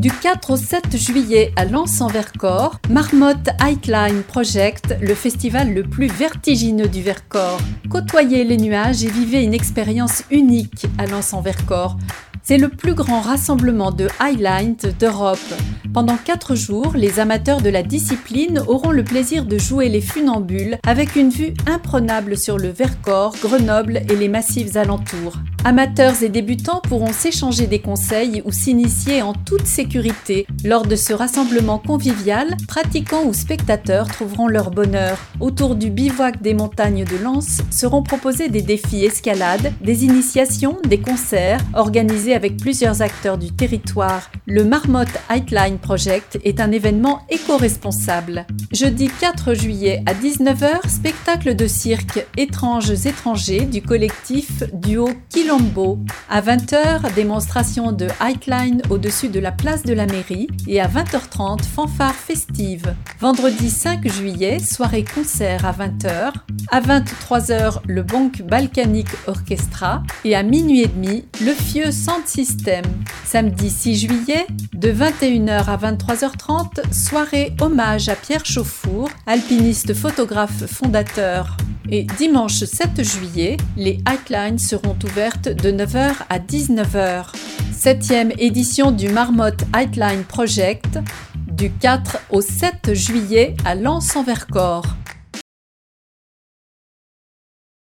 Du 4 au 7 juillet à Lens-en-Vercors, Marmotte Hikeline Project, le festival le plus vertigineux du Vercors. Côtoyez les nuages et vivez une expérience unique à Lens-en-Vercors. C'est le plus grand rassemblement de highline d'Europe. Pendant 4 jours, les amateurs de la discipline auront le plaisir de jouer les funambules avec une vue imprenable sur le Vercors, Grenoble et les massifs alentours. Amateurs et débutants pourront s'échanger des conseils ou s'initier en toute sécurité. Lors de ce rassemblement convivial, pratiquants ou spectateurs trouveront leur bonheur. Autour du bivouac des montagnes de Lens seront proposés des défis escalade, des initiations, des concerts organisés avec plusieurs acteurs du territoire. Le Marmotte Hikeline Project est un événement éco-responsable. Jeudi 4 juillet à 19h, spectacle de cirque Étranges étrangers du collectif duo Quilombo. À 20h, démonstration de hikeline au-dessus de la place de la mairie et à 20h30, fanfare festive. Vendredi 5 juillet, soirée concert à 20h. À 23h, le Bonk Balkanic Orchestra et à minuit et demi, le Fieux Sound System. Samedi 6 juillet, de 21h à 23h30, soirée hommage à Pierre Chauffour, alpiniste photographe fondateur. Et dimanche 7 juillet, les hikelines seront ouvertes de 9h à 19h. 7e édition du Marmotte Hikeline Project, du 4 au 7 juillet à Lens-en-Vercors.